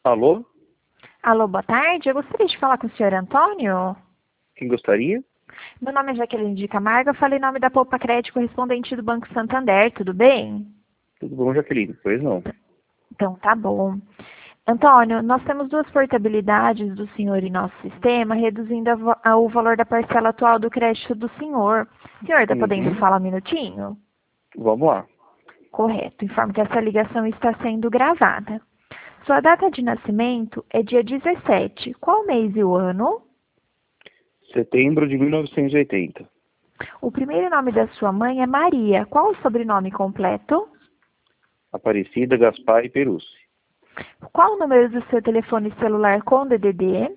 Alô? Alô, boa tarde. Eu gostaria de falar com o senhor Antônio. Quem gostaria? Meu nome é Jaqueline de Camargo. Eu falei em nome da Poupa Crédito correspondente do Banco Santander. Tudo bem? Tudo bom, Jaqueline? Pois não. Então, tá bom. Antônio, nós temos duas portabilidades do senhor em nosso sistema, reduzindo o valor da parcela atual do crédito do senhor. O senhor está podendo Uhum. falar um minutinho? Vamos lá. Correto. Informo que essa ligação está sendo gravada. Sua data de nascimento é dia 17. Qual mês e o ano? Setembro de 1980. O primeiro nome da sua mãe é Maria. Qual o sobrenome completo? Aparecida, Gaspar e Perucci. Qual o número do seu telefone celular com DDD?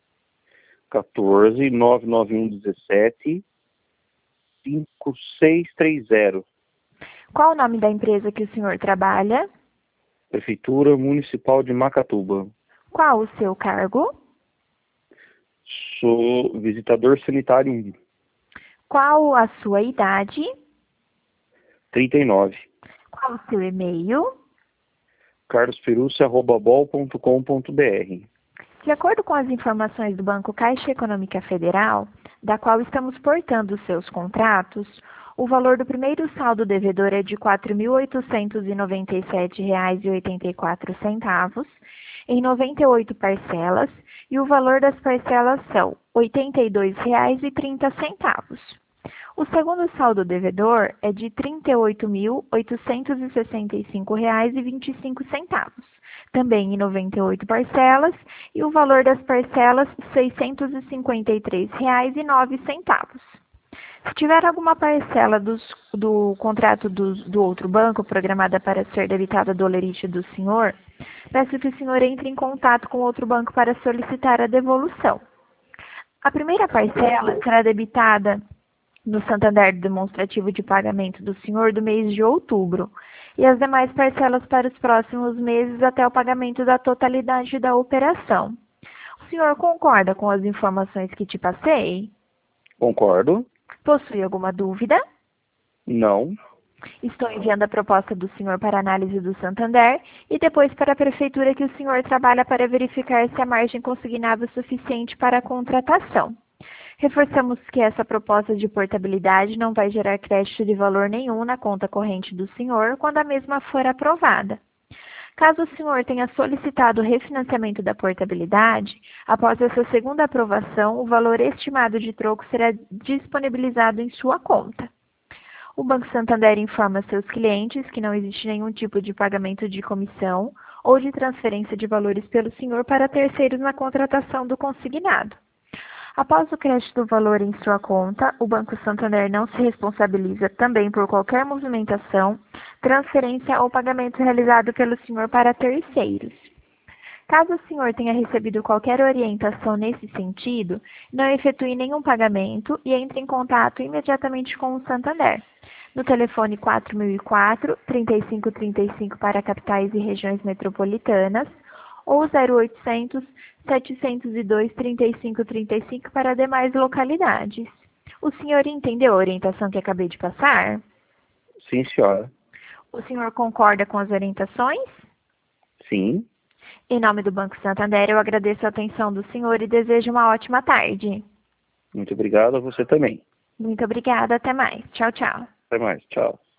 14 991 17 5630. Qual o nome da empresa que o senhor trabalha? Prefeitura Municipal de Macatuba. Qual o seu cargo? Sou visitador sanitário 1. Qual a sua idade? 39. Qual o seu e-mail? carlosperucci@bol.com.br. De acordo com as informações do Banco Caixa Econômica Federal, da qual estamos portando os seus contratos, o valor do primeiro saldo devedor é de R$ 4.897,84 em 98 parcelas e o valor das parcelas são R$ 82,30. O segundo saldo devedor é de R$ 38.865,25, também em 98 parcelas, e o valor das parcelas R$ 653,09. Se tiver alguma parcela do contrato do outro banco programada para ser debitada do holerite do senhor, peço que o senhor entre em contato com outro banco para solicitar a devolução. A primeira parcela será debitada no Santander demonstrativo de pagamento do senhor do mês de outubro e as demais parcelas para os próximos meses até o pagamento da totalidade da operação. O senhor concorda com as informações que te passei? Concordo? Possui alguma dúvida? Não. Estou enviando a proposta do senhor para análise do Santander e depois para a prefeitura que o senhor trabalha para verificar se a margem consignável é suficiente para a contratação. Reforçamos que essa proposta de portabilidade não vai gerar crédito de valor nenhum na conta corrente do senhor quando a mesma for aprovada. Caso o senhor tenha solicitado o refinanciamento da portabilidade, após essa segunda aprovação, o valor estimado de troco será disponibilizado em sua conta. O Banco Santander informa seus clientes que não existe nenhum tipo de pagamento de comissão ou de transferência de valores pelo senhor para terceiros na contratação do consignado. Após o crédito do valor em sua conta, o Banco Santander não se responsabiliza também por qualquer movimentação, transferência ou pagamento realizado pelo senhor para terceiros. Caso o senhor tenha recebido qualquer orientação nesse sentido, não efetue nenhum pagamento e entre em contato imediatamente com o Santander, no telefone 4004-3535 para capitais e regiões metropolitanas ou 0800 702 3535 para demais localidades. O senhor entendeu a orientação que acabei de passar? Sim, senhora. O senhor concorda com as orientações? Sim. Em nome do Banco Santander, eu agradeço a atenção do senhor e desejo uma ótima tarde. Muito obrigado a você também. Muito obrigada, até mais. Tchau, tchau. Até mais. Tchau.